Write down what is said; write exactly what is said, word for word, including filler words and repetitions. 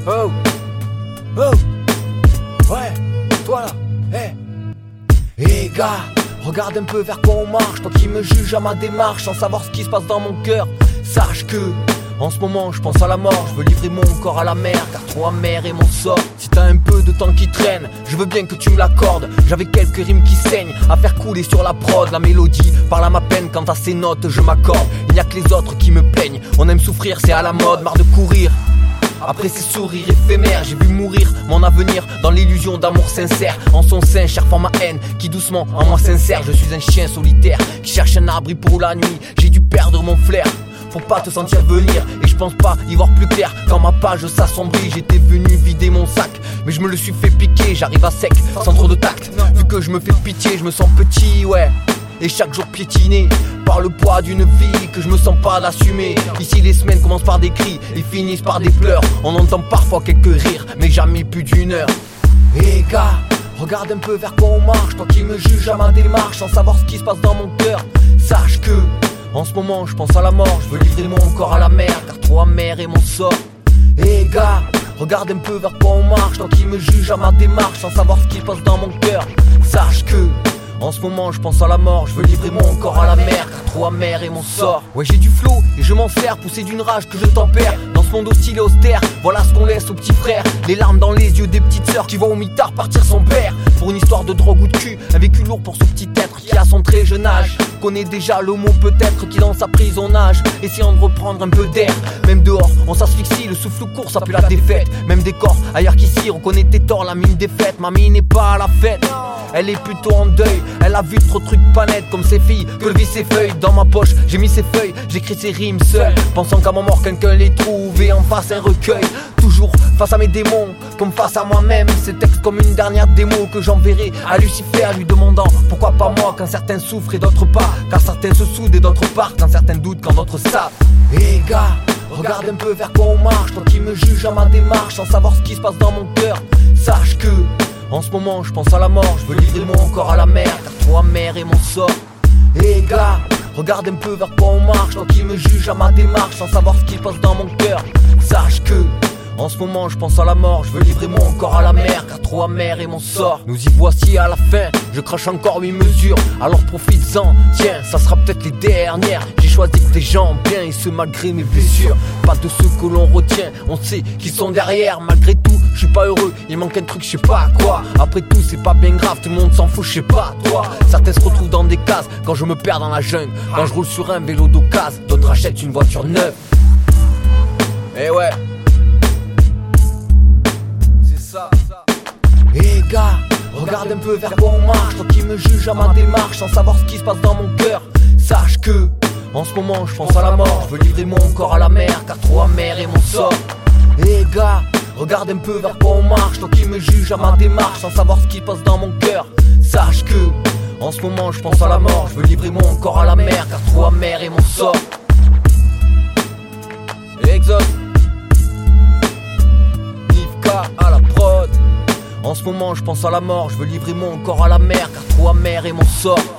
Oh, oh, ouais, toi là, hé, hey. Hé hey gars, regarde un peu vers quoi on marche. Toi qui me juges à ma démarche sans savoir ce qui se passe dans mon cœur. Sache que, en ce moment je pense à la mort. Je veux livrer mon corps à la mer, car trop amer est mon sort. Si t'as un peu de temps qui traîne, je veux bien que tu me l'accordes. J'avais quelques rimes qui saignent à faire couler sur la prod. La mélodie parle à ma peine, quant à ces notes je m'accorde. Il n'y a que les autres qui me plaignent. On aime souffrir, c'est à la mode, marre de courir après ces sourires éphémères. J'ai vu mourir mon avenir dans l'illusion d'amour sincère. En son sein cherchant ma haine qui doucement en moi sincère. Je suis un chien solitaire qui cherche un abri pour la nuit. J'ai dû perdre mon flair pour pas te sentir venir. Et je pense pas y voir plus clair quand ma page s'assombrit. J'étais venu vider mon sac, mais je me le suis fait piquer. J'arrive à sec, sans trop de tact. Vu que je me fais pitié, je me sens petit, ouais. Et chaque jour piétiné par le poids d'une vie que je me sens pas d'assumer. Ici les semaines commencent par des cris et finissent par des pleurs. On entend parfois quelques rires, mais jamais plus d'une heure. Hé hey gars, regarde un peu vers quoi on marche. Toi qui me juges à ma démarche sans savoir ce qui se passe dans mon cœur. Sache que, en ce moment je pense à la mort. Je veux livrer mon corps à la mer, car trop amer est mon sort. Hé hey gars, regarde un peu vers quoi on marche. Toi qui me juges à ma démarche sans savoir ce qui se passe dans mon cœur. Sache que, en ce moment je pense à la mort. Je veux livrer mon corps à la mer, car trop amer est mon sort. Ouais, j'ai du flow et je m'en sers, poussé d'une rage que je tempère. Dans ce monde hostile et austère, voilà ce qu'on laisse aux petits frères. Les larmes dans les yeux des petites sœurs qui voient au mitard partir son père. Pour une histoire de drogue ou de cul, un vécu lourd pour ce petit être qui à son très jeune âge connaît déjà le mot peut-être, qui dans sa prison nage, essayant de reprendre un peu d'air. Même dehors on s'asphyxie, le souffle court, ça pue la défaite. Même des corps ailleurs qu'ici, reconnaît tes torts, la mine défaite. Ma mine n'est pas à la fête, elle est plutôt en deuil. Elle a vu trop de trucs pas nets comme ses filles que le vit ses feuilles. Dans ma poche j'ai mis ses feuilles, j'écris ses rimes seul, pensant qu'à ma mort quelqu'un les trouve et en face un recueil. Toujours face à mes démons comme face à moi-même. Ces textes comme une dernière démo que j'enverrai à Lucifer, lui demandant pourquoi pas moi quand certains souffrent et d'autres pas. Car certains se soudent et d'autres partent, quand certains doutent, quand d'autres savent. Hé hey gars, regarde un peu vers quoi on marche. Toi qui me juges à ma démarche sans savoir ce qui se passe dans mon cœur. Sache que, en ce moment je pense à la mort. Je veux livrer mon corps à la mer, car trop amer est mon sort. Hé hey gars, regarde un peu vers quoi on marche. Toi qui me juges à ma démarche sans savoir ce qui se passe dans mon cœur. Sache que, en ce moment je pense à la mort. Je veux livrer mon corps à la mer, car trop amer est mon sort. Nous y voici à la fin, je crache encore huit mesures. Alors profites-en, tiens, ça sera peut-être les dernières. J'ai choisi que des gens bien, et ce malgré mes blessures. Pas de ceux que l'on retient, on sait qu'ils sont derrière. Malgré tout, je suis pas heureux, il manque un truc, je sais pas quoi. Après tout c'est pas bien grave, tout le monde s'en fout, je sais pas toi. Certains se retrouvent dans des cases, quand je me perds dans la jungle. Quand je roule sur un vélo d'occasion, d'autres achètent une voiture neuve. Eh ouais, hé hey gars, regarde un peu vers quoi on marche. Toi qui me juges à ma démarche sans savoir ce qui se passe dans mon cœur. Sache que, en ce moment je pense à la mort. Je veux livrer mon corps à la mer, car trop amer est mon sort. Hé hey gars, regarde un peu vers quoi on marche. Toi qui me juges à ma démarche sans savoir ce qui se passe dans mon cœur. Sache que, en ce moment je pense à la mort. Je veux livrer mon corps à la mer, car trop amer est mon sort. Exode, Nivka à la prod. En ce moment je pense à la mort, je veux livrer mon corps à la mer, car trop amer est mon sort.